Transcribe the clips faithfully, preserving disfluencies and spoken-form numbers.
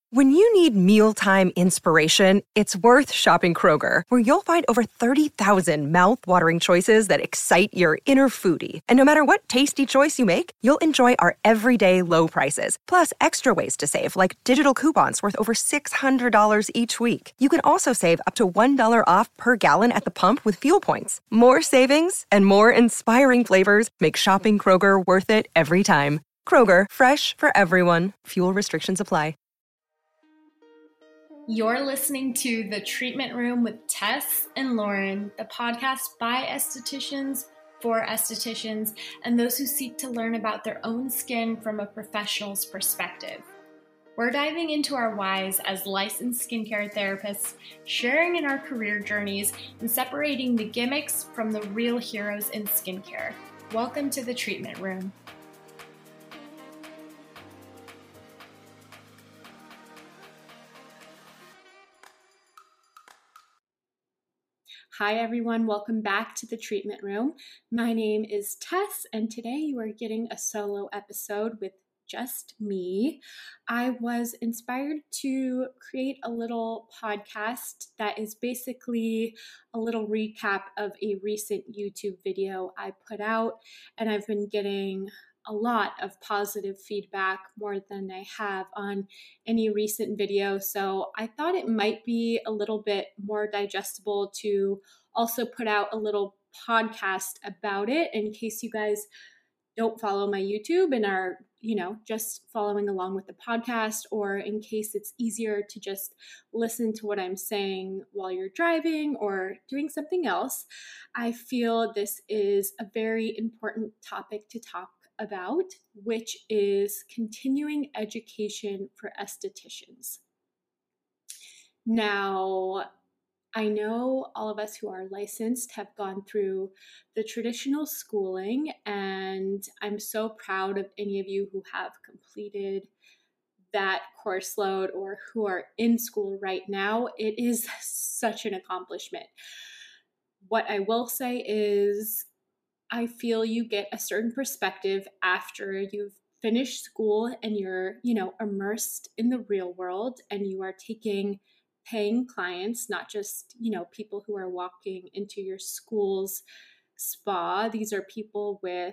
When you need mealtime inspiration, it's worth shopping Kroger, where you'll find over thirty thousand mouth-watering choices that excite your inner foodie. And no matter what tasty choice you make, you'll enjoy our everyday low prices, plus extra ways to save, like digital coupons worth over six hundred dollars each week. You can also save up to one dollar off per gallon at the pump with fuel points. More savings and more inspiring flavors make shopping Kroger worth it every time. Kroger, fresh for everyone. Fuel restrictions apply. You're listening to The Treatment Room with Tess and Lauren, the podcast by estheticians for estheticians and those who seek to learn about their own skin from a professional's perspective. We're diving into our whys as licensed skincare therapists, sharing in our career journeys, and separating the gimmicks from the real heroes in skincare. Welcome to The Treatment Room. Hi everyone, welcome back to The Treatment Room. My name is Tess, and today you are getting a solo episode with just me. I was inspired to create a little podcast that is basically a little recap of a recent YouTube video I put out, and I've been getting a lot of positive feedback, more than I have on any recent video. So I thought it might be a little bit more digestible to also put out a little podcast about it in case you guys don't follow my YouTube and are, you know, just following along with the podcast, or in case it's easier to just listen to what I'm saying while you're driving or doing something else. I feel this is a very important topic to talk about, which is continuing education for estheticians. Now, I know all of us who are licensed have gone through the traditional schooling, and I'm so proud of any of you who have completed that course load or who are in school right now. It is such an accomplishment. What I will say is I feel you get a certain perspective after you've finished school and you're, you know, immersed in the real world and you are taking paying clients, not just, you know, people who are walking into your school's spa. These are people with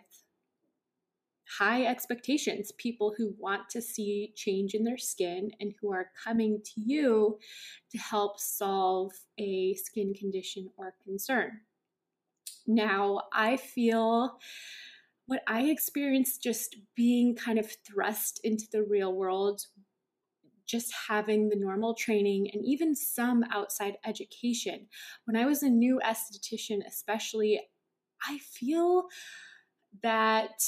high expectations, people who want to see change in their skin and who are coming to you to help solve a skin condition or concern. Now, I feel what I experienced just being kind of thrust into the real world, just having the normal training and even some outside education. When I was a new esthetician, especially, I feel that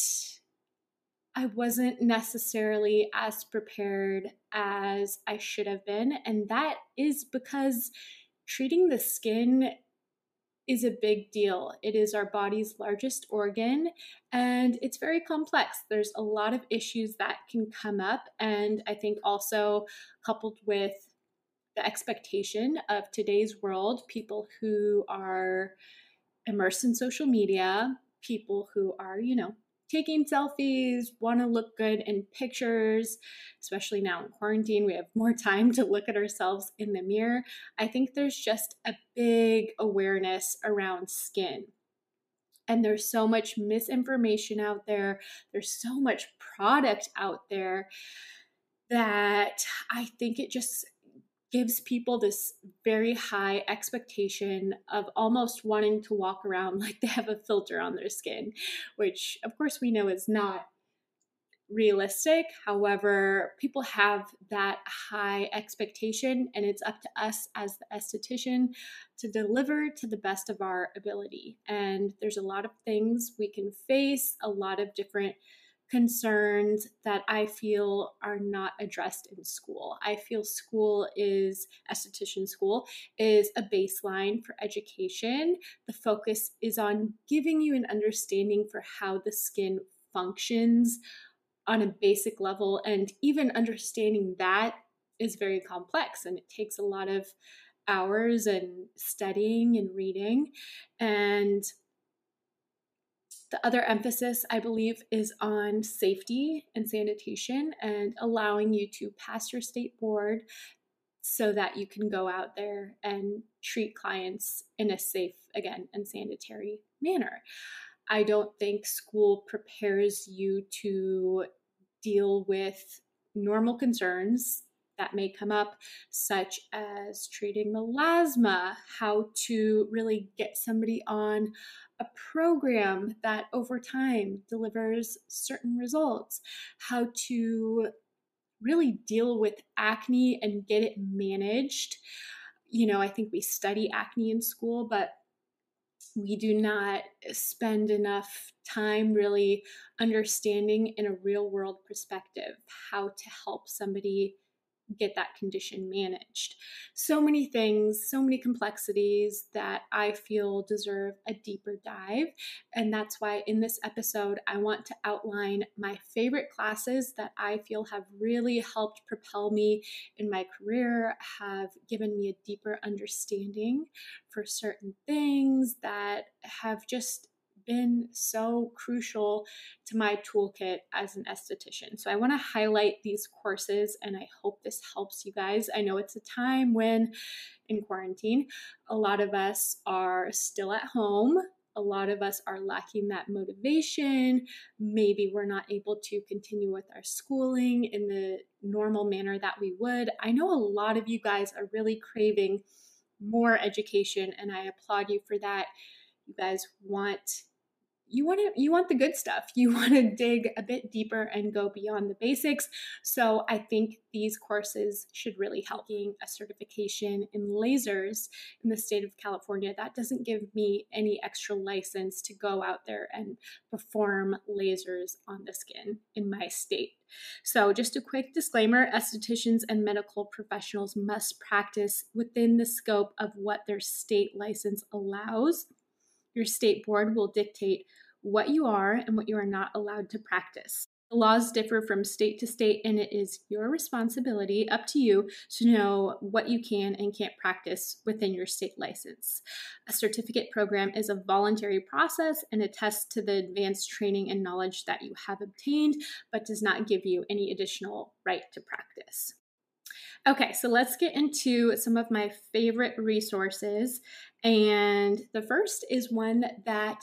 I wasn't necessarily as prepared as I should have been. And that is because treating the skin is a big deal. It is our body's largest organ, and it's very complex. There's a lot of issues that can come up, and I think also coupled with the expectation of today's world, people who are immersed in social media, people who are, you know, taking selfies, want to look good in pictures, especially now in quarantine, we have more time to look at ourselves in the mirror. I think there's just a big awareness around skin. And there's so much misinformation out there. There's so much product out there that I think it just gives people this very high expectation of almost wanting to walk around like they have a filter on their skin, which of course we know is not realistic. However, people have that high expectation, and it's up to us as the esthetician to deliver to the best of our ability. And there's a lot of things we can face, a lot of different concerns that I feel are not addressed in school. I feel school is, esthetician school, is a baseline for education. The focus is on giving you an understanding for how the skin functions on a basic level, and even understanding that is very complex, and it takes a lot of hours and studying and reading. And The other emphasis, I believe, is on safety and sanitation and allowing you to pass your state board so that you can go out there and treat clients in a safe, again, and sanitary manner. I don't think school prepares you to deal with normal concerns that may come up, such as treating melasma, how to really get somebody on a program that over time delivers certain results, how to really deal with acne and get it managed. You know, I think we study acne in school, but we do not spend enough time really understanding in a real world perspective how to help somebody get that condition managed. So many things, so many complexities that I feel deserve a deeper dive. And that's why in this episode, I want to outline my favorite classes that I feel have really helped propel me in my career, have given me a deeper understanding for certain things that have just been so crucial to my toolkit as an esthetician. So I want to highlight these courses, and I hope this helps you guys. I know it's a time when in quarantine, a lot of us are still at home. A lot of us are lacking that motivation. Maybe we're not able to continue with our schooling in the normal manner that we would. I know a lot of you guys are really craving more education, and I applaud you for that. You guys want You want to you want the good stuff. You want to dig a bit deeper and go beyond the basics. So I think these courses should really help. Getting a certification in lasers in the state of California, that doesn't give me any extra license to go out there and perform lasers on the skin in my state. So just a quick disclaimer, estheticians and medical professionals must practice within the scope of what their state license allows. Your state board will dictate what you are and what you are not allowed to practice. The laws differ from state to state, and it is your responsibility, up to you, to know what you can and can't practice within your state license. A certificate program is a voluntary process and attests to the advanced training and knowledge that you have obtained, but does not give you any additional right to practice. Okay, so let's get into some of my favorite resources. And the first is one that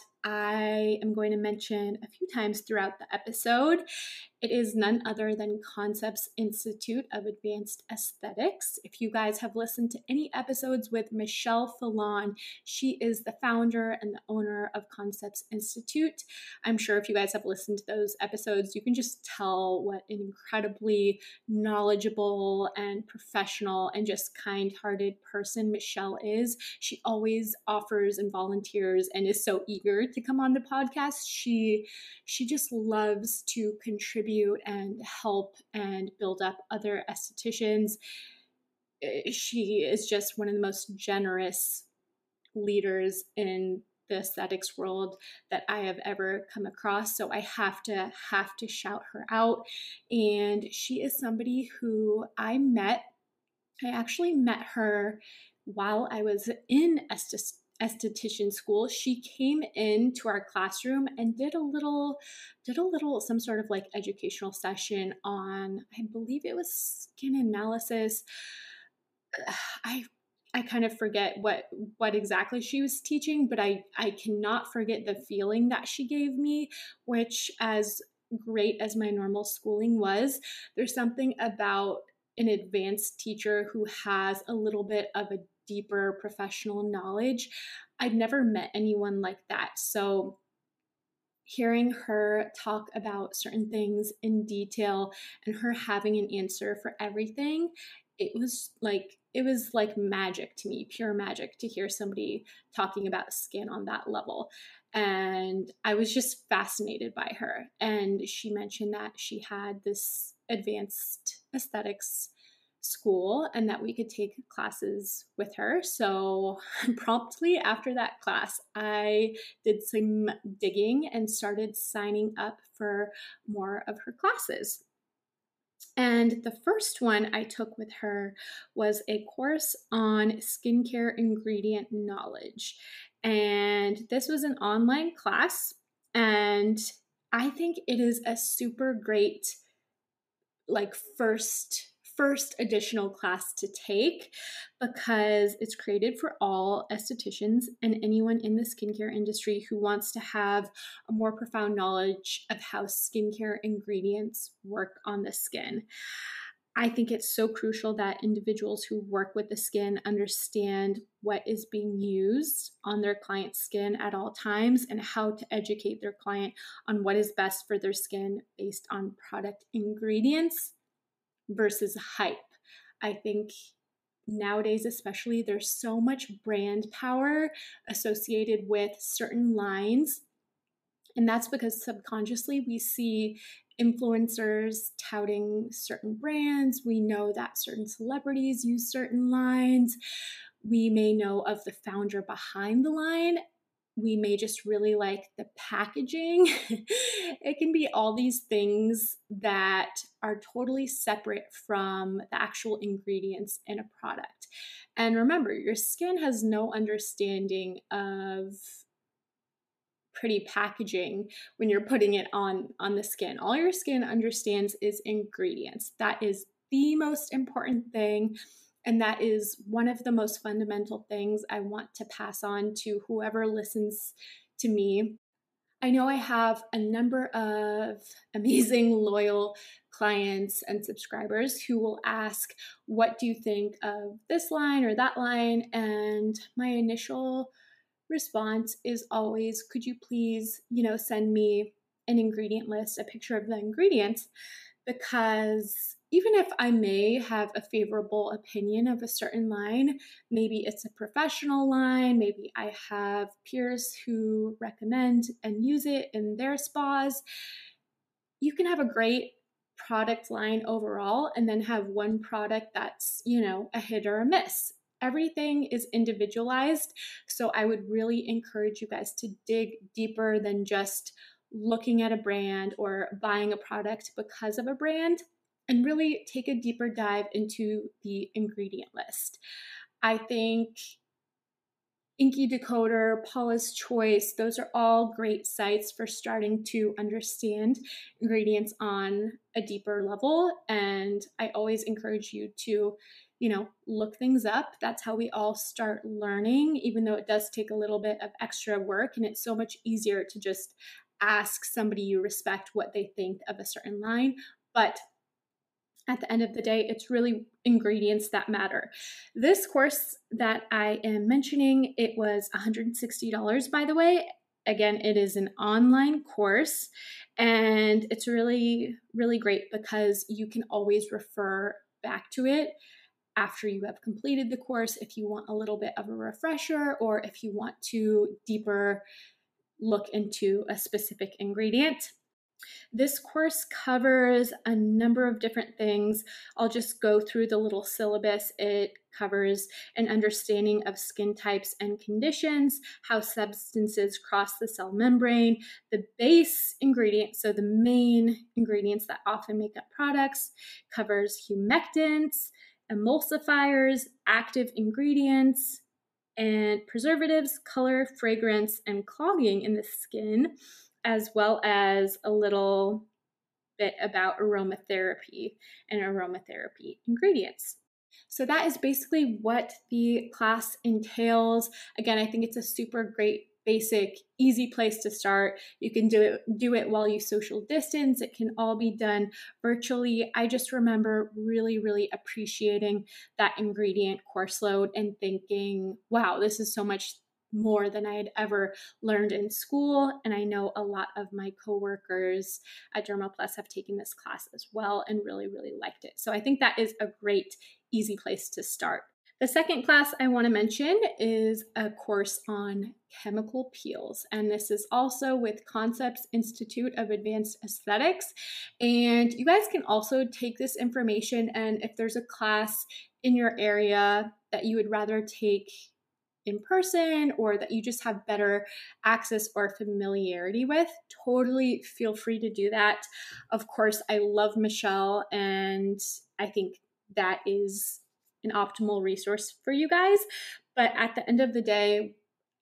I am going to mention a few times throughout the episode. It is none other than Concepts Institute of Advanced Aesthetics. If you guys have listened to any episodes with Michelle Fallon, she is the founder and the owner of Concepts Institute. I'm sure if you guys have listened to those episodes, you can just tell what an incredibly knowledgeable and professional and just kind-hearted person Michelle is. She always offers and volunteers and is so eager to come on the podcast. She, she just loves to contribute and help and build up other estheticians. She is just one of the most generous leaders in the aesthetics world that I have ever come across. So I have to have to shout her out. And she is somebody who I met. I actually met her while I was in esth- esthetician school. She came into our classroom and did a little, did a little, some sort of like educational session on, I believe it was skin analysis. I I kind of forget what what exactly she was teaching, but I, I cannot forget the feeling that she gave me, which, as great as my normal schooling was, there's something about an advanced teacher who has a little bit of a deeper professional knowledge. I'd never met anyone like that. So hearing her talk about certain things in detail and her having an answer for everything, it was like it was like magic to me, pure magic, to hear somebody talking about skin on that level. And I was just fascinated by her. And she mentioned that she had this advanced aesthetics school and that we could take classes with her. So promptly after that class, I did some digging and started signing up for more of her classes. And the first one I took with her was a course on skincare ingredient knowledge. And this was an online class. And I think it is a super great, like, first first additional class to take, because it's created for all estheticians and anyone in the skincare industry who wants to have a more profound knowledge of how skincare ingredients work on the skin. I think it's so crucial that individuals who work with the skin understand what is being used on their client's skin at all times and how to educate their client on what is best for their skin based on product ingredients versus hype. I think nowadays, especially, there's so much brand power associated with certain lines. And that's because subconsciously we see influencers touting certain brands. We know that certain celebrities use certain lines. We may know of the founder behind the line. We may just really like the packaging. It can be all these things that are totally separate from the actual ingredients in a product. And remember, your skin has no understanding of pretty packaging when you're putting it on on the skin. All your skin understands is ingredients. That is the most important thing. And that is one of the most fundamental things I want to pass on to whoever listens to me. I know I have a number of amazing, loyal clients and subscribers who will ask, what do you think of this line or that line? And my initial response is always, could you please, you know, send me an ingredient list, a picture of the ingredients? Because even if I may have a favorable opinion of a certain line, maybe it's a professional line, maybe I have peers who recommend and use it in their spas, you can have a great product line overall and then have one product that's, you know, a hit or a miss. Everything is individualized. So I would really encourage you guys to dig deeper than just looking at a brand or buying a product because of a brand, and really take a deeper dive into the ingredient list. I think Inky Decoder, Paula's Choice, those are all great sites for starting to understand ingredients on a deeper level. And I always encourage you to, you know, look things up. That's how we all start learning, even though it does take a little bit of extra work. And it's so much easier to just ask somebody you respect what they think of a certain line. But at the end of the day, it's really ingredients that matter. This course that I am mentioning, it was one hundred sixty dollars, by the way. Again, it is an online course, and it's really, really great because you can always refer back to it after you have completed the course if you want a little bit of a refresher, or if you want to deeper look into a specific ingredient. This course covers a number of different things. I'll just go through the little syllabus. It covers an understanding of skin types and conditions, how substances cross the cell membrane, the base ingredients, so the main ingredients that often make up products, covers humectants, emulsifiers, active ingredients, and preservatives, color, fragrance, and clogging in the skin, as well as a little bit about aromatherapy and aromatherapy ingredients. So that is basically what the class entails. Again, I think it's a super great, basic, easy place to start. You can do it, do it while you social distance. It can all be done virtually. I just remember really, really appreciating that ingredient course load and thinking, wow, this is so much more than I had ever learned in school. And I know a lot of my coworkers at DermaPlus have taken this class as well and really, really liked it. So I think that is a great, easy place to start. The second class I want to mention is a course on chemical peels. And this is also with Concepts Institute of Advanced Aesthetics. And you guys can also take this information, and if there's a class in your area that you would rather take in person or that you just have better access or familiarity with, totally feel free to do that. Of course, I love Michelle, and I think that is an optimal resource for you guys. But at the end of the day,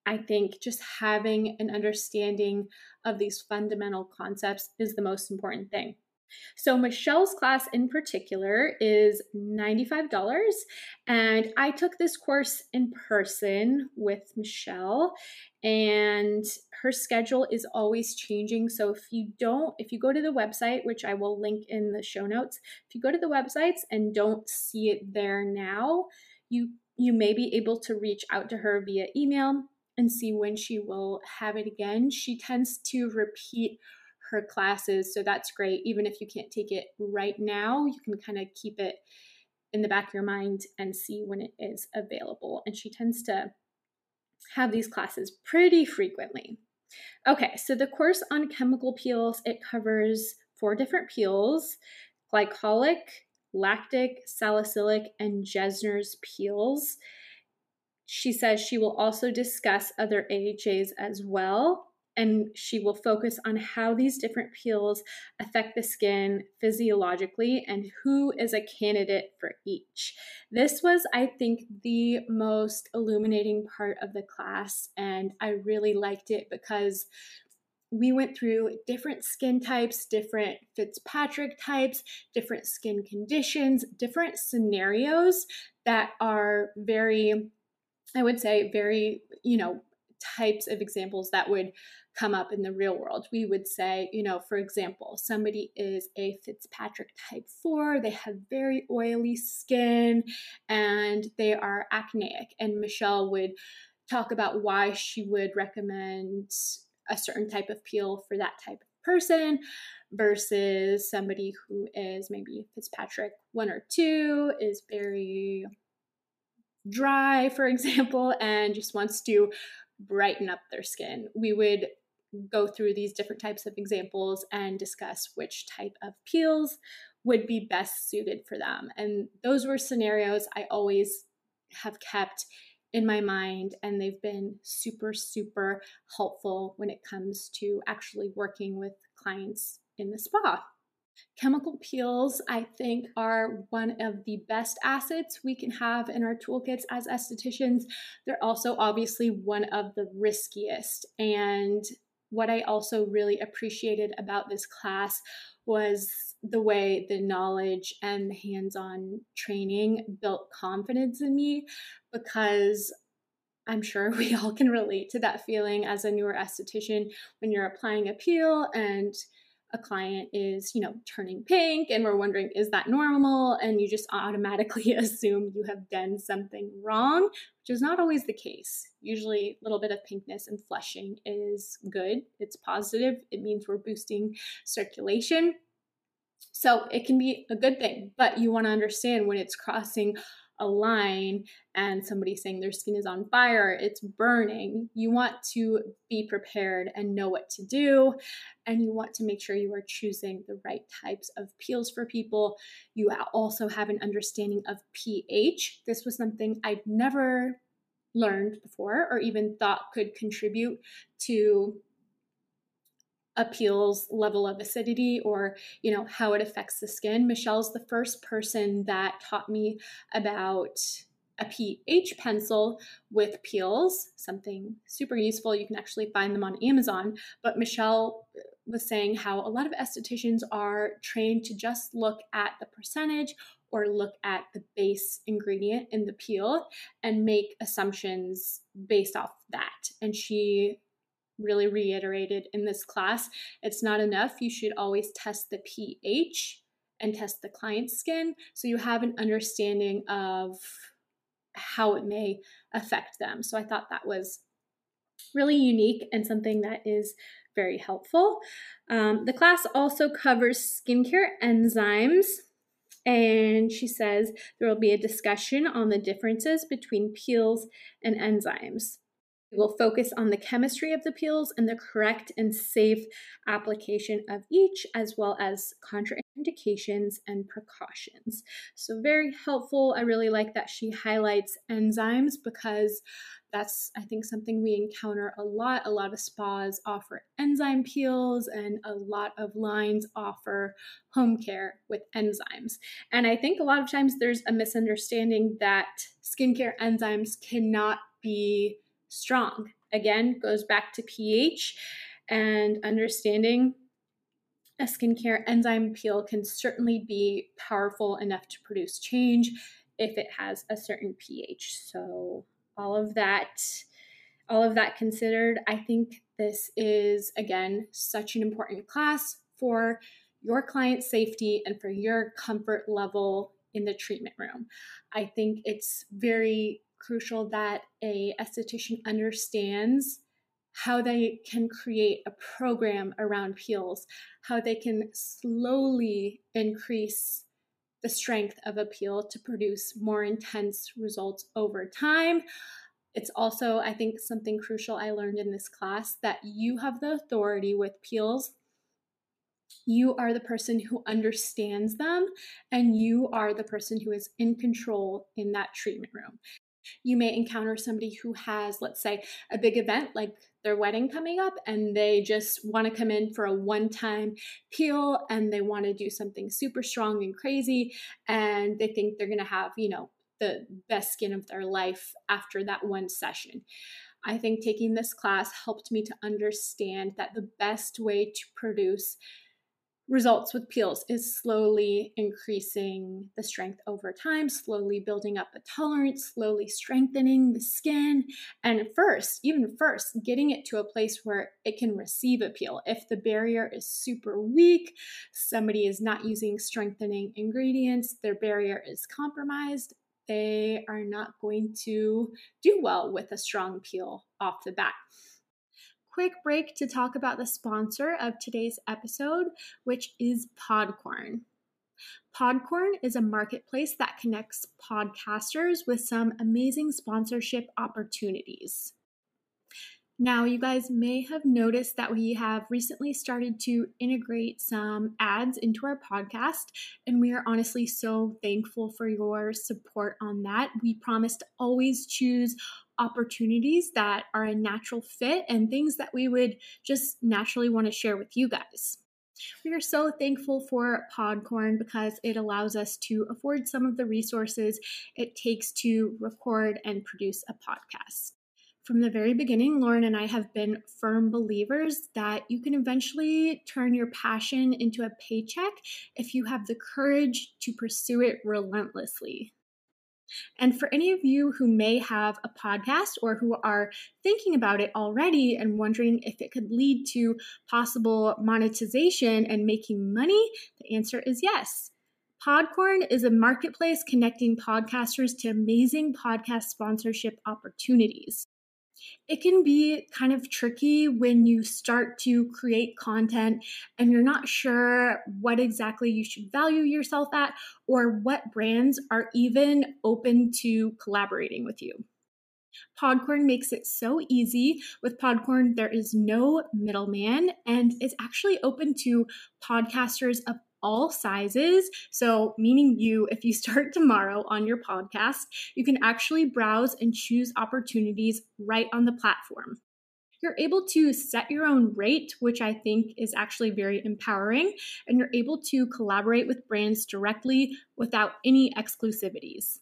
I think just having an understanding of these fundamental concepts is the most important thing. So Michelle's class in particular is ninety-five dollars, and I took this course in person with Michelle, and her schedule is always changing. So if you don't, if you go to the website, which I will link in the show notes, if you go to the websites and don't see it there now, you you may be able to reach out to her via email and see when she will have it again. She tends to repeat her classes, so that's great. Even if you can't take it right now, you can kind of keep it in the back of your mind and see when it is available. And she tends to have these classes pretty frequently. Okay, so the course on chemical peels, it covers four different peels: glycolic, lactic, salicylic, and Gesner's peels. She says she will also discuss other A H As as well, and she will focus on how these different peels affect the skin physiologically and who is a candidate for each. This was, I think, the most illuminating part of the class, and I really liked it because we went through different skin types, different Fitzpatrick types, different skin conditions, different scenarios that are very, I would say, very, you know, types of examples that would come up in the real world. We would say, you know, for example, somebody is a Fitzpatrick type four, they have very oily skin, and they are acneic. And Michelle would talk about why she would recommend a certain type of peel for that type of person versus somebody who is maybe Fitzpatrick one or two, is very dry, for example, and just wants to brighten up their skin. We would go through these different types of examples and discuss which type of peels would be best suited for them. And those were scenarios I always have kept in my mind, and they've been super, super helpful when it comes to actually working with clients in the spa. Chemical peels, I think, are one of the best assets we can have in our toolkits as estheticians. They're also obviously one of the riskiest. And what I also really appreciated about this class was the way the knowledge and the hands-on training built confidence in me, because I'm sure we all can relate to that feeling as a newer esthetician when you're applying a peel and a client is, you know, turning pink and we're wondering, is that normal? And you just automatically assume you have done something wrong, which is not always the case. Usually a little bit of pinkness and flushing is good. It's positive. It means we're boosting circulation. So it can be a good thing, but you want to understand when it's crossing a line and somebody saying their skin is on fire, it's burning. You want to be prepared and know what to do, and you want to make sure you are choosing the right types of peels for people. You also have an understanding of pH. This was something I'd never learned before or even thought could contribute to a peel's level of acidity or, you know, how it affects the skin. Michelle's the first person that taught me about a pH pencil with peels, something super useful. You can actually find them on Amazon. But Michelle was saying how a lot of estheticians are trained to just look at the percentage or look at the base ingredient in the peel and make assumptions based off that. And she really reiterated in this class, it's not enough. You should always test the pH and test the client's skin so you have an understanding of how it may affect them. So I thought that was really unique and something that is very helpful. Um, the class also covers skincare enzymes, and she says there will be a discussion on the differences between peels and enzymes. We will focus on the chemistry of the peels and the correct and safe application of each, as well as contraindications and precautions. So very helpful. I really like that she highlights enzymes because that's, I think, something we encounter a lot. A lot of spas offer enzyme peels and a lot of lines offer home care with enzymes. And I think a lot of times there's a misunderstanding that skincare enzymes cannot be strong. again, goes back to pH and understanding a skincare enzyme peel can certainly be powerful enough to produce change if it has a certain pH. So all of that, all of that considered, I think this is, again, such an important class for your client's safety and for your comfort level in the treatment room. I think it's very crucial that a esthetician understands how they can create a program around peels, how they can slowly increase the strength of a peel to produce more intense results over time. It's also, I think, something crucial I learned in this class, that you have the authority with peels. You are the person who understands them, and you are the person who is in control in that treatment room. You may encounter somebody who has, let's say, a big event like their wedding coming up, and they just want to come in for a one-time peel, and they want to do something super strong and crazy, and they think they're going to have, you know, the best skin of their life after that one session. I think taking this class helped me to understand that the best way to produce results with peels is slowly increasing the strength over time, slowly building up a tolerance, slowly strengthening the skin, and first, even first, getting it to a place where it can receive a peel. If the barrier is super weak, somebody is not using strengthening ingredients, their barrier is compromised, they are not going to do well with a strong peel off the bat. Quick break to talk about the sponsor of today's episode, which is Podcorn. Podcorn is a marketplace that connects podcasters with some amazing sponsorship opportunities. Now, you guys may have noticed that we have recently started to integrate some ads into our podcast, and we are honestly so thankful for your support on that. We promise to always choose opportunities that are a natural fit and things that we would just naturally want to share with you guys. We are so thankful for Podcorn because it allows us to afford some of the resources it takes to record and produce a podcast. From the very beginning, Lauren and I have been firm believers that you can eventually turn your passion into a paycheck if you have the courage to pursue it relentlessly. And for any of you who may have a podcast or who are thinking about it already and wondering if it could lead to possible monetization and making money, the answer is yes. Podcorn is a marketplace connecting podcasters to amazing podcast sponsorship opportunities. It can be kind of tricky when you start to create content and you're not sure what exactly you should value yourself at or what brands are even open to collaborating with you. Podcorn makes it so easy. With Podcorn, there is no middleman, and it's actually open to podcasters of all sizes. So meaning you, if you start tomorrow on your podcast, you can actually browse and choose opportunities right on the platform. You're able to set your own rate, which I think is actually very empowering, and you're able to collaborate with brands directly without any exclusivities.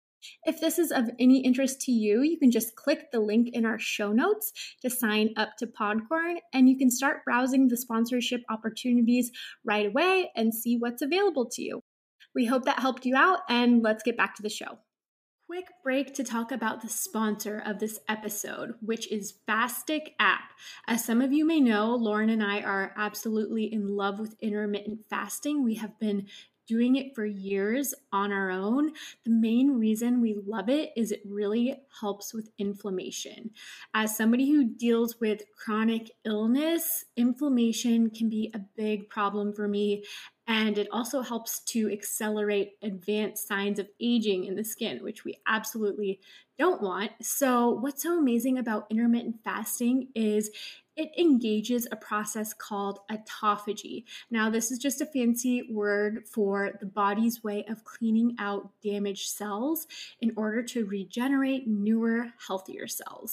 If this is of any interest to you, you can just click the link in our show notes to sign up to Podcorn, and you can start browsing the sponsorship opportunities right away and see what's available to you. We hope that helped you out, and let's get back to the show. Quick break to talk about the sponsor of this episode, which is Fastic app. As some of you may know, Lauren and I are absolutely in love with intermittent fasting. We have been doing it for years on our own. The main reason we love it is it really helps with inflammation. As somebody who deals with chronic illness, inflammation can be a big problem for me. And it also helps to accelerate advanced signs of aging in the skin, which we absolutely don't want. So what's so amazing about intermittent fasting is it engages a process called autophagy. Now, this is just a fancy word for the body's way of cleaning out damaged cells in order to regenerate newer, healthier cells.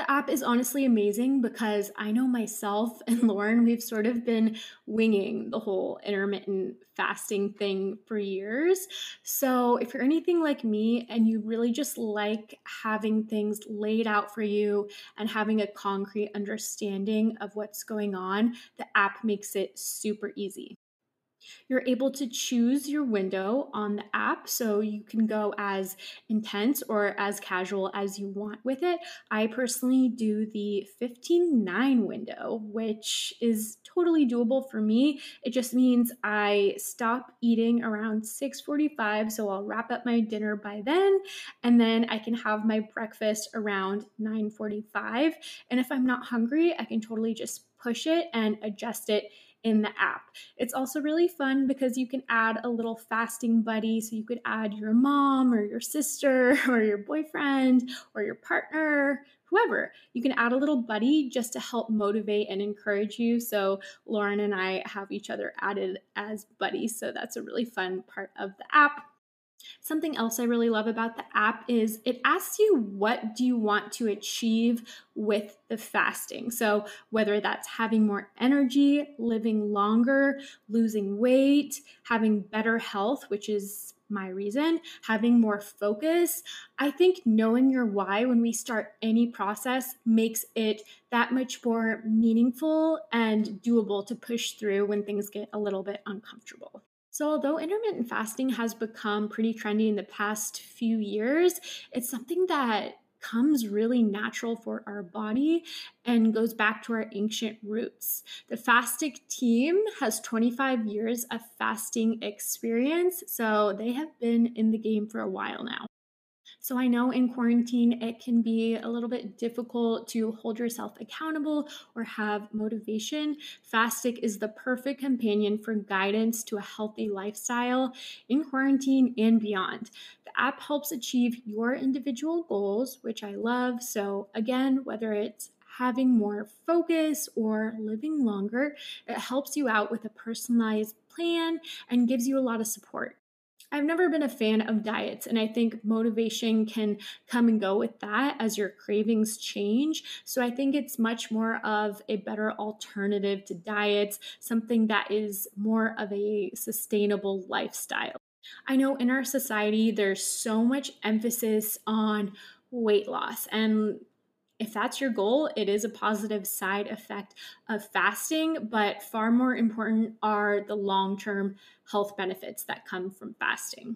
The app is honestly amazing because I know myself and Lauren, we've sort of been winging the whole intermittent fasting thing for years. So, if you're anything like me and you really just like having things laid out for you and having a concrete understanding of what's going on, the app makes it super easy. You're able to choose your window on the app, so you can go as intense or as casual as you want with it. I personally do the fifteen nine window, which is totally doable for me. It just means I stop eating around six forty-five, so I'll wrap up my dinner by then, and then I can have my breakfast around nine forty-five. And if I'm not hungry, I can totally just push it and adjust it in the app. It's also really fun because you can add a little fasting buddy. So you could add your mom or your sister or your boyfriend or your partner, whoever. You can add a little buddy just to help motivate and encourage you. So Lauren and I have each other added as buddies. So that's a really fun part of the app. Something else I really love about the app is it asks you what do you want to achieve with the fasting. So whether that's having more energy, living longer, losing weight, having better health, which is my reason, having more focus. I think knowing your why when we start any process makes it that much more meaningful and doable to push through when things get a little bit uncomfortable. So, although intermittent fasting has become pretty trendy in the past few years, it's something that comes really natural for our body and goes back to our ancient roots. The Fastic team has twenty-five years of fasting experience, so they have been in the game for a while now. So I know in quarantine, it can be a little bit difficult to hold yourself accountable or have motivation. Fastic is the perfect companion for guidance to a healthy lifestyle in quarantine and beyond. The app helps achieve your individual goals, which I love. So again, whether it's having more focus or living longer, it helps you out with a personalized plan and gives you a lot of support. I've never been a fan of diets, and I think motivation can come and go with that as your cravings change. So I think it's much more of a better alternative to diets, something that is more of a sustainable lifestyle. I know in our society, there's so much emphasis on weight loss, and if that's your goal, it is a positive side effect of fasting, but far more important are the long-term health benefits that come from fasting.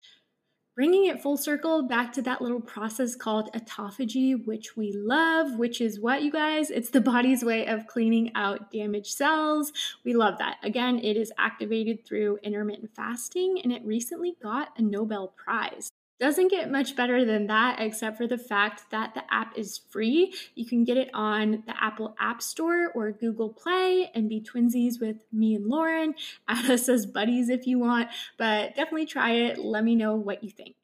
Bringing it full circle back to that little process called autophagy, which we love, which is what, you guys? It's the body's way of cleaning out damaged cells. We love that. Again, it is activated through intermittent fasting, and it recently got a Nobel Prize. Doesn't get much better than that, except for the fact that the app is free. You can get it on the Apple App Store or Google Play and be twinsies with me and Lauren. Add us as buddies if you want, but definitely try it. Let me know what you think.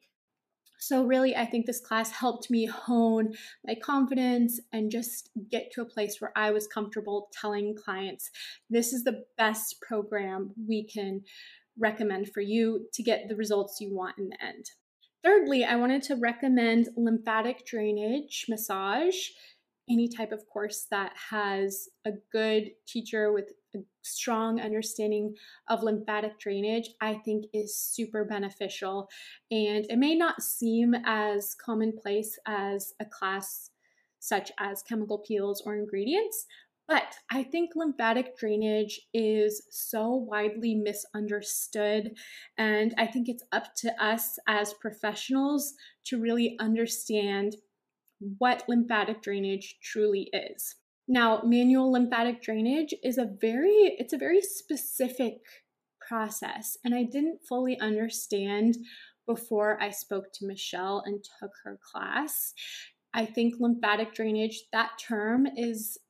So really, I think this class helped me hone my confidence and just get to a place where I was comfortable telling clients, this is the best program we can recommend for you to get the results you want in the end. Thirdly, I wanted to recommend lymphatic drainage massage. Any type of course that has a good teacher with a strong understanding of lymphatic drainage, I think is super beneficial. And it may not seem as commonplace as a class such as chemical peels or ingredients, but I think lymphatic drainage is so widely misunderstood, and I think it's up to us as professionals to really understand what lymphatic drainage truly is. Now, manual lymphatic drainage is a very, it's a very specific process, and I didn't fully understand before I spoke to Michelle and took her class. I think lymphatic drainage, that term is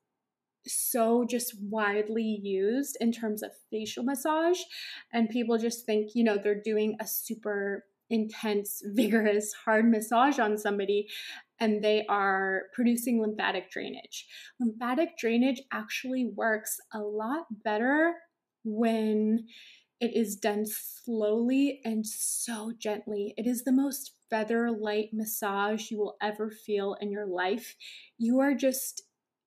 so just widely used in terms of facial massage, and people just think, you know, they're doing a super intense, vigorous, hard massage on somebody and they are producing lymphatic drainage. Lymphatic drainage actually works a lot better when it is done slowly and so gently. It is the most feather light massage you will ever feel in your life. You are just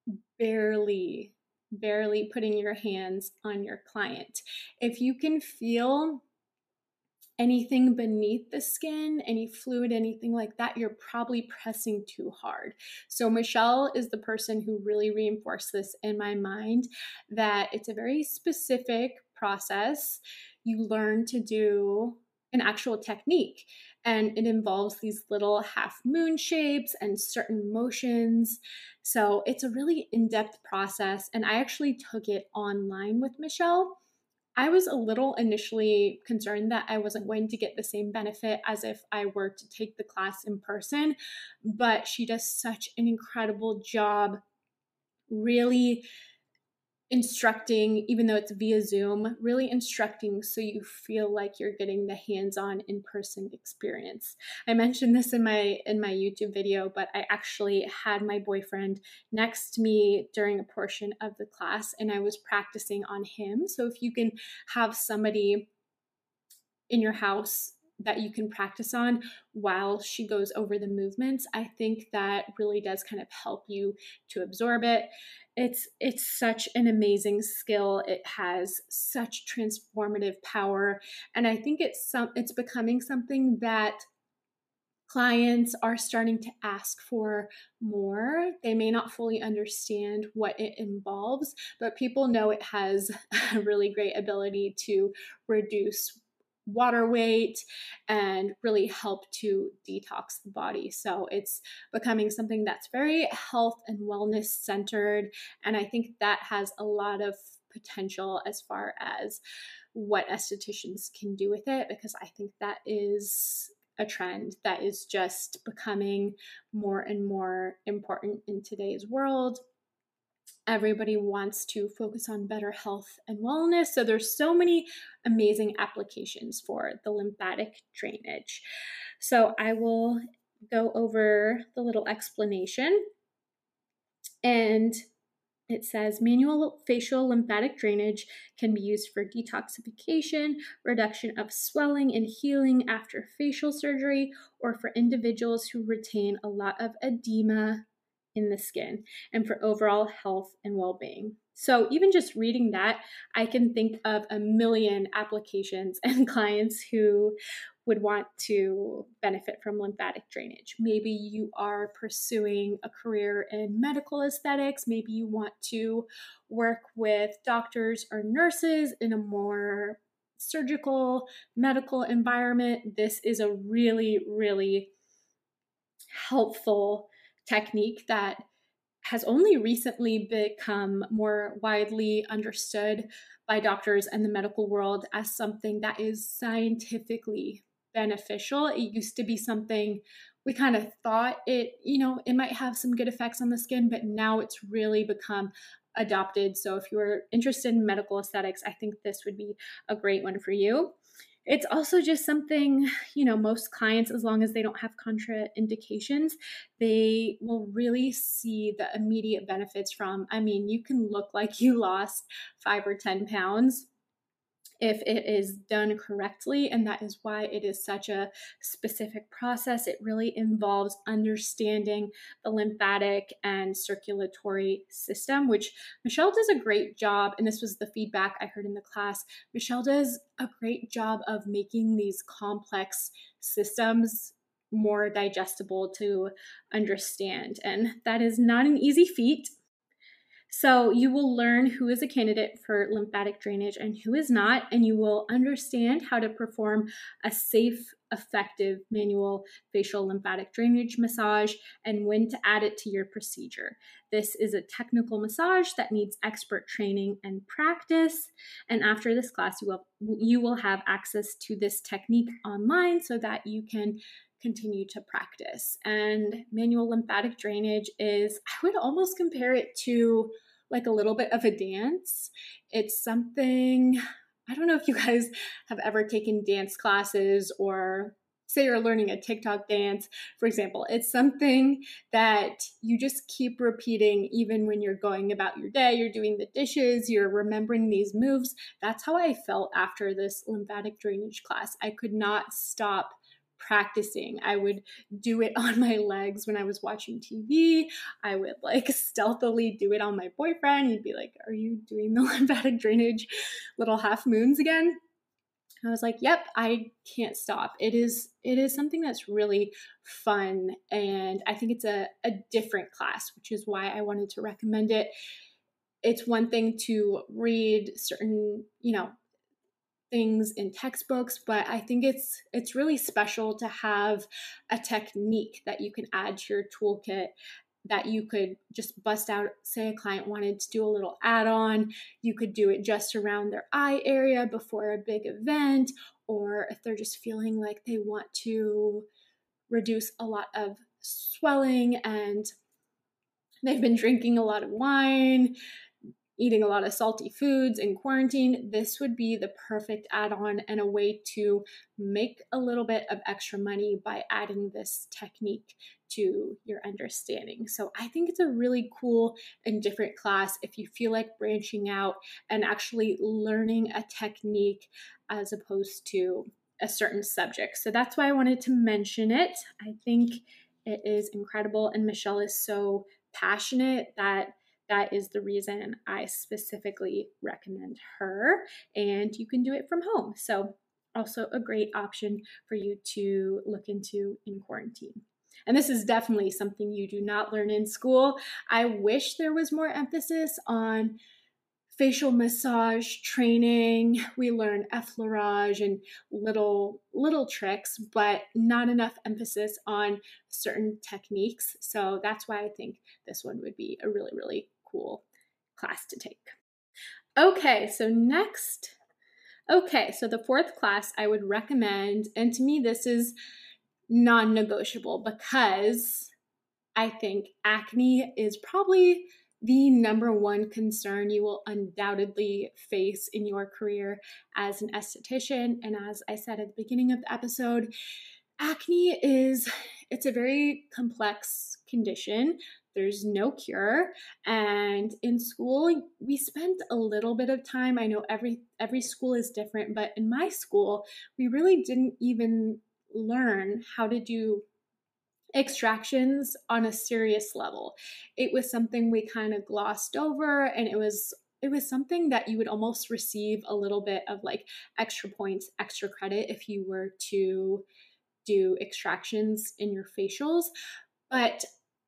barely, barely putting your hands on your client. If you can feel anything beneath the skin, any fluid, anything like that, you're probably pressing too hard. So Michelle is the person who really reinforced this in my mind, that it's a very specific process. You learn to do an actual technique, and it involves these little half moon shapes and certain motions. So it's a really in-depth process, and I actually took it online with Michelle. I was a little initially concerned that I wasn't going to get the same benefit as if I were to take the class in person, but she does such an incredible job really instructing, even though it's via Zoom, really instructing so you feel like you're getting the hands-on in-person experience. I mentioned this in my in my YouTube video, but I actually had my boyfriend next to me during a portion of the class, and I was practicing on him. So if you can have somebody in your house that you can practice on while she goes over the movements, I think that really does kind of help you to absorb it. It's it's such an amazing skill. It has such transformative power, and I think it's some it's becoming something that clients are starting to ask for more. They may not fully understand what it involves, but people know it has a really great ability to reduce water weight and really help to detox the body. So it's becoming something that's very health and wellness centered. And I think that has a lot of potential as far as what estheticians can do with it, because I think that is a trend that is just becoming more and more important in today's world. Everybody wants to focus on better health and wellness. So there's so many amazing applications for the lymphatic drainage. So I will go over the little explanation. And it says manual facial lymphatic drainage can be used for detoxification, reduction of swelling, and healing after facial surgery, or for individuals who retain a lot of edema in the skin, and for overall health and well-being. So even just reading that, I can think of a million applications and clients who would want to benefit from lymphatic drainage. Maybe you are pursuing a career in medical aesthetics. Maybe you want to work with doctors or nurses in a more surgical, medical environment. This is a really, really helpful technique that has only recently become more widely understood by doctors and the medical world as something that is scientifically beneficial. It used to be something we kind of thought it, you know, it might have some good effects on the skin, but now it's really become adopted. So if you're interested in medical aesthetics, I think this would be a great one for you. It's also just something, you know, most clients, as long as they don't have contraindications, they will really see the immediate benefits from. I mean, you can look like you lost five or ten pounds if it is done correctly, and that is why it is such a specific process. It really involves understanding the lymphatic and circulatory system, which Michelle does a great job, and this was the feedback I heard in the class. Michelle does a great job of making these complex systems more digestible to understand, and that is not an easy feat. So you will learn who is a candidate for lymphatic drainage and who is not, and you will understand how to perform a safe, effective manual facial lymphatic drainage massage and when to add it to your procedure. This is a technical massage that needs expert training and practice. And after this class, you will, you will have access to this technique online so that you can continue to practice. And manual lymphatic drainage is, I would almost compare it to like a little bit of a dance. It's something, I don't know if you guys have ever taken dance classes, or say you're learning a TikTok dance, for example. It's something that you just keep repeating even when you're going about your day, you're doing the dishes, you're remembering these moves. That's how I felt after this lymphatic drainage class. I could not stop practicing. I would do it on my legs when I was watching T V. I would like stealthily do it on my boyfriend. He'd be like, are you doing the lymphatic drainage little half moons again? I was like, yep, I can't stop. It is it is something that's really fun. And I think it's a, a different class, which is why I wanted to recommend it. It's one thing to read certain, you know, things in textbooks, but I think it's it's really special to have a technique that you can add to your toolkit that you could just bust out. Say a client wanted to do a little add-on, you could do it just around their eye area before a big event, or if they're just feeling like they want to reduce a lot of swelling and they've been drinking a lot of wine, eating a lot of salty foods in quarantine, this would be the perfect add-on and a way to make a little bit of extra money by adding this technique to your understanding. So I think it's a really cool and different class if you feel like branching out and actually learning a technique as opposed to a certain subject. So that's why I wanted to mention it. I think it is incredible, and Michelle is so passionate that that is the reason I specifically recommend her, and you can do it from home. So also a great option for you to look into in quarantine. And this is definitely something you do not learn in school. I wish there was more emphasis on facial massage training. We learn effleurage and little little tricks, but not enough emphasis on certain techniques. So that's why I think this one would be a really, really cool class to take. Okay, so next, okay, so the fourth class I would recommend, and to me this is non-negotiable because I think acne is probably the number one concern you will undoubtedly face in your career as an esthetician. And as I said at the beginning of the episode, acne is, it's a very complex condition. There's no cure. And in school, we spent a little bit of time. I know every every school is different, but in my school, we really didn't even learn how to do extractions on a serious level. It was something we kind of glossed over, and it was it was something that you would almost receive a little bit of like extra points, extra credit if you were to do extractions in your facials. But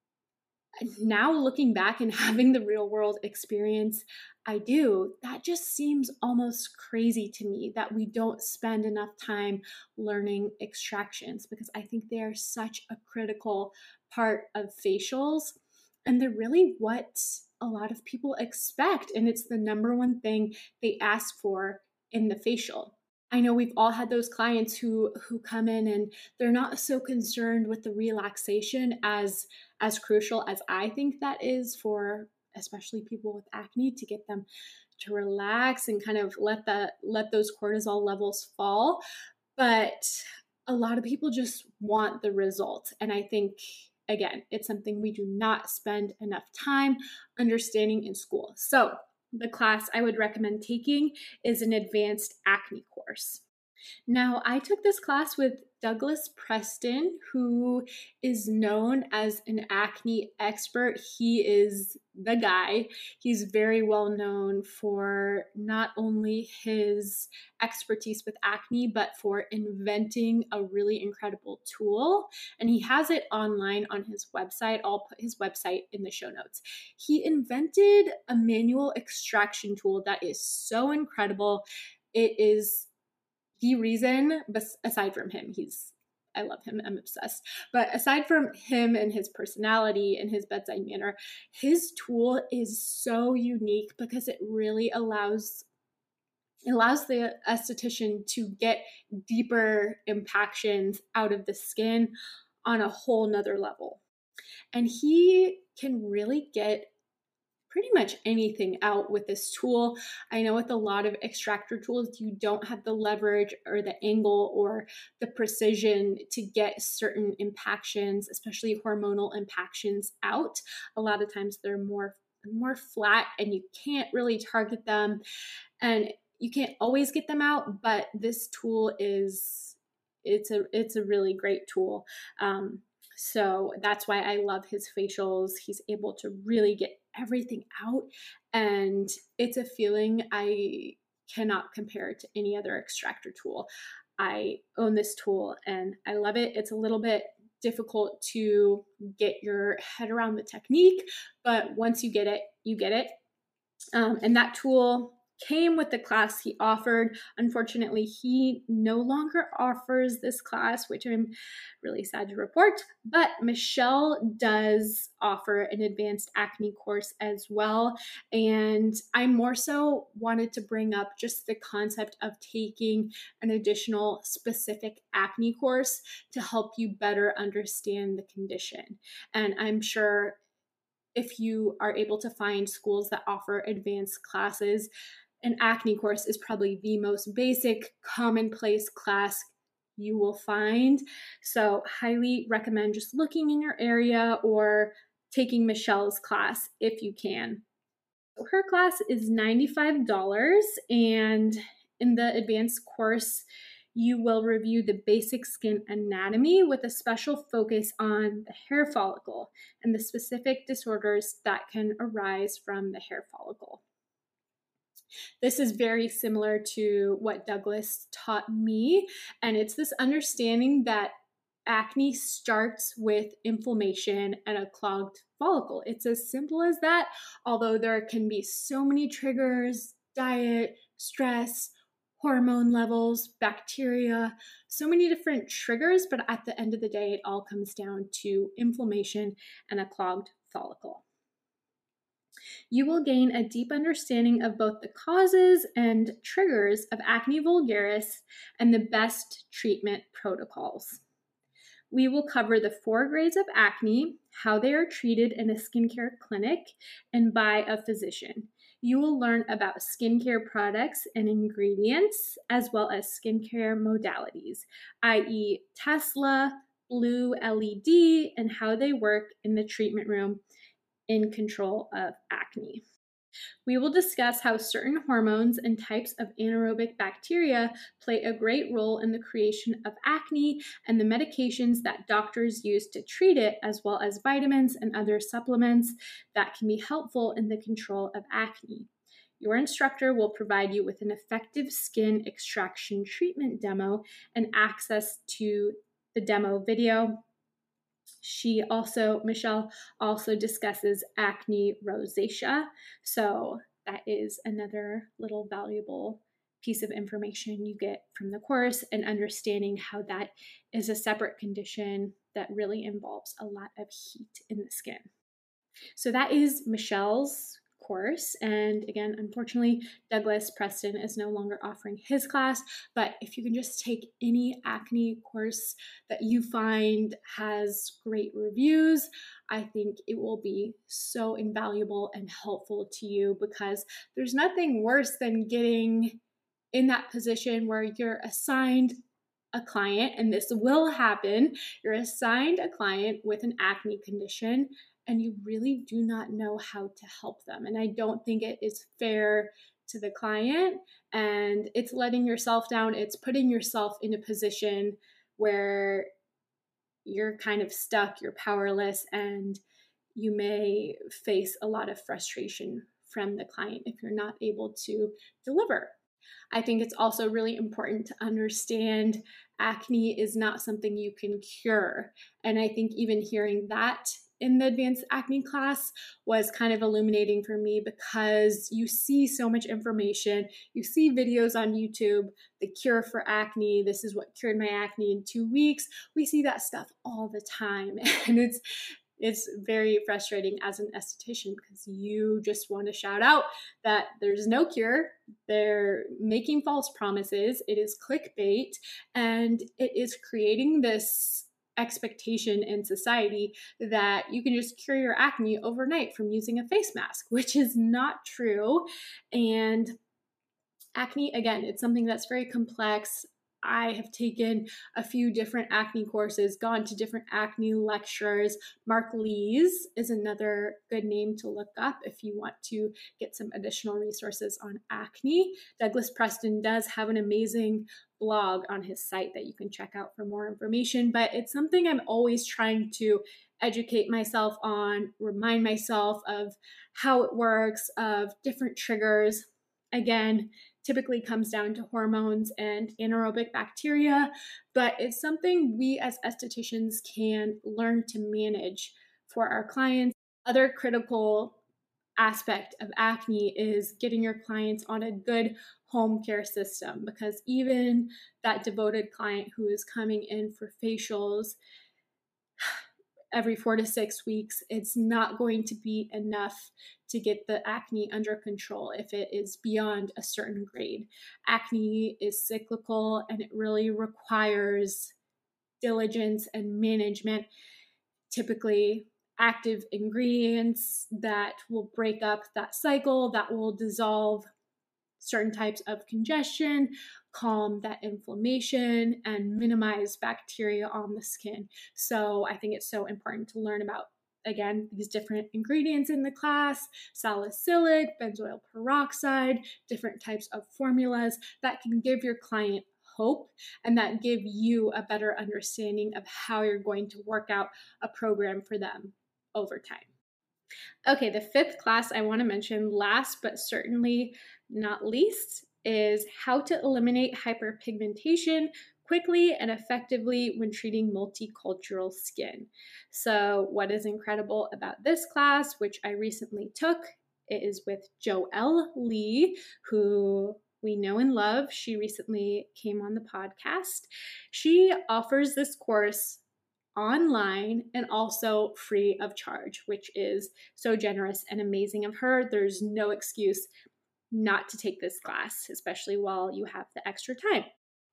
now looking back and having the real world experience I do, that just seems almost crazy to me that we don't spend enough time learning extractions, because I think they are such a critical part of facials, and they're really what a lot of people expect, and it's the number one thing they ask for in the facial. I know we've all had those clients who who come in and they're not so concerned with the relaxation as as crucial as I think that is for especially people with acne, to get them to relax and kind of let the let those cortisol levels fall. But a lot of people just want the result, and I think again, it's something we do not spend enough time understanding in school. So the class I would recommend taking is an advanced acne course. Now, I took this class with Douglas Preston, who is known as an acne expert. He is the guy. He's very well known for not only his expertise with acne, but for inventing a really incredible tool. And he has it online on his website. I'll put his website in the show notes. He invented a manual extraction tool that is so incredible. It is the reason, aside from him, he's, I love him, I'm obsessed. But aside from him and his personality and his bedside manner, his tool is so unique because it really allows, it allows the esthetician to get deeper impactions out of the skin on a whole nother level. And he can really get pretty much anything out with this tool. I know with a lot of extractor tools, you don't have the leverage or the angle or the precision to get certain impactions, especially hormonal impactions, out. A lot of times they're more, more flat and you can't really target them, and you can't always get them out, but this tool is it's a it's a really great tool. Um, so that's why I love his facials. He's able to really get everything out, and it's a feeling I cannot compare to any other extractor tool. I own this tool and I love it. It's a little bit difficult to get your head around the technique, but once you get it, you get it. Um, and that tool came with the class he offered. Unfortunately, he no longer offers this class, which I'm really sad to report, but Michelle does offer an advanced acne course as well. And I more so wanted to bring up just the concept of taking an additional specific acne course to help you better understand the condition. And I'm sure if you are able to find schools that offer advanced classes, an acne course is probably the most basic, commonplace class you will find. So highly recommend just looking in your area or taking Michelle's class if you can. Her class is ninety-five dollars, and in the advanced course, you will review the basic skin anatomy with a special focus on the hair follicle and the specific disorders that can arise from the hair follicle. This is very similar to what Douglas taught me, and it's this understanding that acne starts with inflammation and a clogged follicle. It's as simple as that, although there can be so many triggers, diet, stress, hormone levels, bacteria, so many different triggers, but at the end of the day, it all comes down to inflammation and a clogged follicle. You will gain a deep understanding of both the causes and triggers of acne vulgaris and the best treatment protocols. We will cover the four grades of acne, how they are treated in a skincare clinic and by a physician. You will learn about skincare products and ingredients, as well as skincare modalities, that is Tesla, blue L E D, and how they work in the treatment room in control of acne. We will discuss how certain hormones and types of anaerobic bacteria play a great role in the creation of acne and the medications that doctors use to treat it, as well as vitamins and other supplements that can be helpful in the control of acne. Your instructor will provide you with an effective skin extraction treatment demo and access to the demo video. She also, Michelle also discusses acne rosacea. So that is another little valuable piece of information you get from the course, and understanding how that is a separate condition that really involves a lot of heat in the skin. So that is Michelle's course. And again, unfortunately, Douglas Preston is no longer offering his class, but if you can just take any acne course that you find has great reviews, I think it will be so invaluable and helpful to you, because there's nothing worse than getting in that position where you're assigned a client, and this will happen, you're assigned a client with an acne condition, and you really do not know how to help them. And I don't think it is fair to the client, and it's letting yourself down. It's putting yourself in a position where you're kind of stuck, you're powerless, and you may face a lot of frustration from the client if you're not able to deliver. I think it's also really important to understand acne is not something you can cure. And I think even hearing that in the advanced acne class was kind of illuminating for me, because you see so much information. You see videos on YouTube, the cure for acne, this is what cured my acne in two weeks. We see that stuff all the time. And it's it's very frustrating as an esthetician, because you just want to shout out that there's no cure. They're making false promises. It is clickbait, and it is creating this expectation in society that you can just cure your acne overnight from using a face mask, which is not true. And acne, again, it's something that's very complex. I have taken a few different acne courses, gone to different acne lectures. Mark Lees is another good name to look up if you want to get some additional resources on acne. Douglas Preston does have an amazing blog on his site that you can check out for more information. But it's something I'm always trying to educate myself on, remind myself of how it works, of different triggers. Again, typically comes down to hormones and anaerobic bacteria, but it's something we as estheticians can learn to manage for our clients. Other critical aspect of acne is getting your clients on a good home care system, because even that devoted client who is coming in for facials every four to six weeks, it's not going to be enough to get the acne under control if it is beyond a certain grade. Acne is cyclical and it really requires diligence and management. Typically, active ingredients that will break up that cycle, that will dissolve certain types of congestion, calm that inflammation, and minimize bacteria on the skin. So I think it's so important to learn about, again, these different ingredients in the class: salicylic, benzoyl peroxide, different types of formulas that can give your client hope and that give you a better understanding of how you're going to work out a program for them over time. Okay, the fifth class I want to mention, last but certainly not least, is how to eliminate hyperpigmentation quickly and effectively when treating multicultural skin. So what is incredible about this class, which I recently took, it is with Joelle Lee, who we know and love. She recently came on the podcast. She offers this course online and also free of charge, which is so generous and amazing of her. There's no excuse not to take this class, especially while you have the extra time.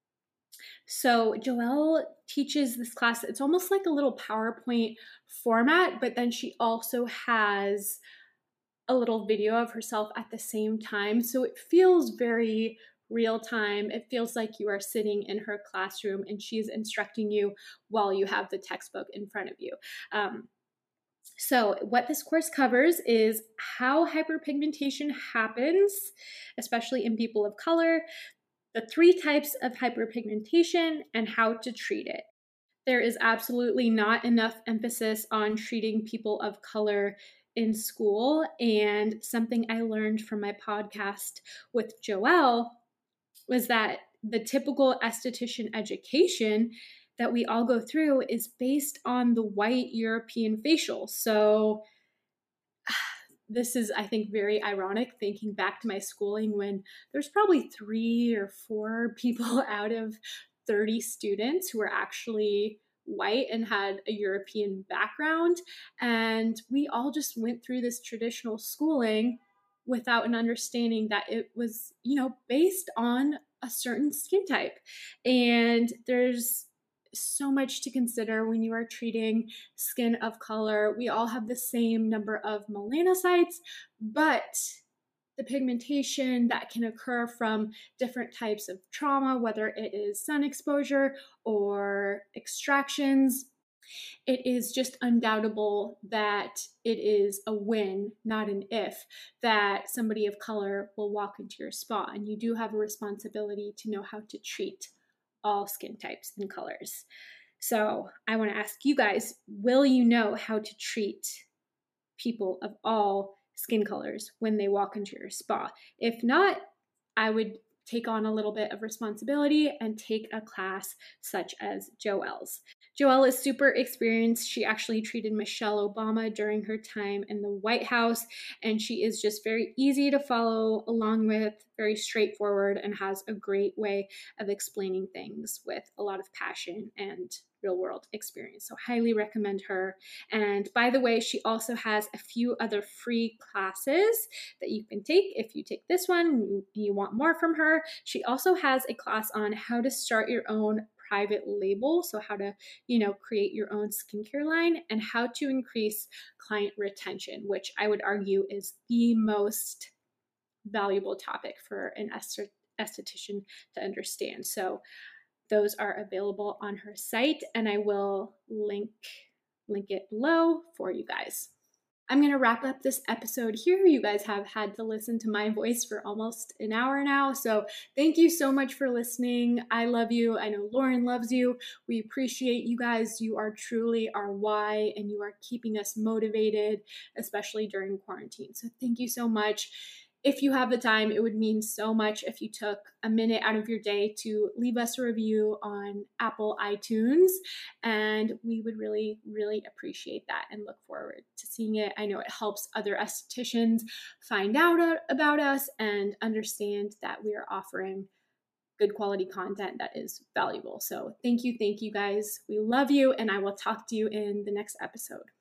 So Joelle teaches this class. It's almost like a little PowerPoint format, but then she also has a little video of herself at the same time. So it feels very real time. It feels like you are sitting in her classroom and she's instructing you while you have the textbook in front of you. Um, so what this course covers is how hyperpigmentation happens, especially in people of color, the three types of hyperpigmentation, and how to treat it. There is absolutely not enough emphasis on treating people of color in school, and something I learned from my podcast with Joelle was that the typical esthetician education that we all go through is based on the white European facial. So this is, I think, very ironic thinking back to my schooling when there's probably three or four people out of thirty students who were actually white and had a European background. And we all just went through this traditional schooling without an understanding that it was, you know, based on a certain skin type. And there's so much to consider when you are treating skin of color. We all have the same number of melanocytes, but the pigmentation that can occur from different types of trauma, whether it is sun exposure or extractions, it is just undoubtable that it is a win, not an if, that somebody of color will walk into your spa. And you do have a responsibility to know how to treat all skin types and colors. So I want to ask you guys, will you know how to treat people of all skin colors when they walk into your spa? If not, I would take on a little bit of responsibility and take a class such as Joelle's. Joelle is super experienced. She actually treated Michelle Obama during her time in the White House, and she is just very easy to follow along with, very straightforward, and has a great way of explaining things with a lot of passion and real world experience. So highly recommend her. And by the way, she also has a few other free classes that you can take. If you take this one and you, you want more from her, she also has a class on how to start your own private label. So how to, you know, create your own skincare line, and how to increase client retention, which I would argue is the most valuable topic for an esthetician to understand. So those are available on her site, and I will link link it below for you guys. I'm going to wrap up this episode here. You guys have had to listen to my voice for almost an hour now. So thank you so much for listening. I love you. I know Lauren loves you. We appreciate you guys. You are truly our why, and you are keeping us motivated, especially during quarantine. So thank you so much. If you have the time, it would mean so much if you took a minute out of your day to leave us a review on Apple iTunes. And we would really, really appreciate that and look forward to seeing it. I know it helps other estheticians find out about us and understand that we are offering good quality content that is valuable. So thank you, thank you guys. We love you, and I will talk to you in the next episode.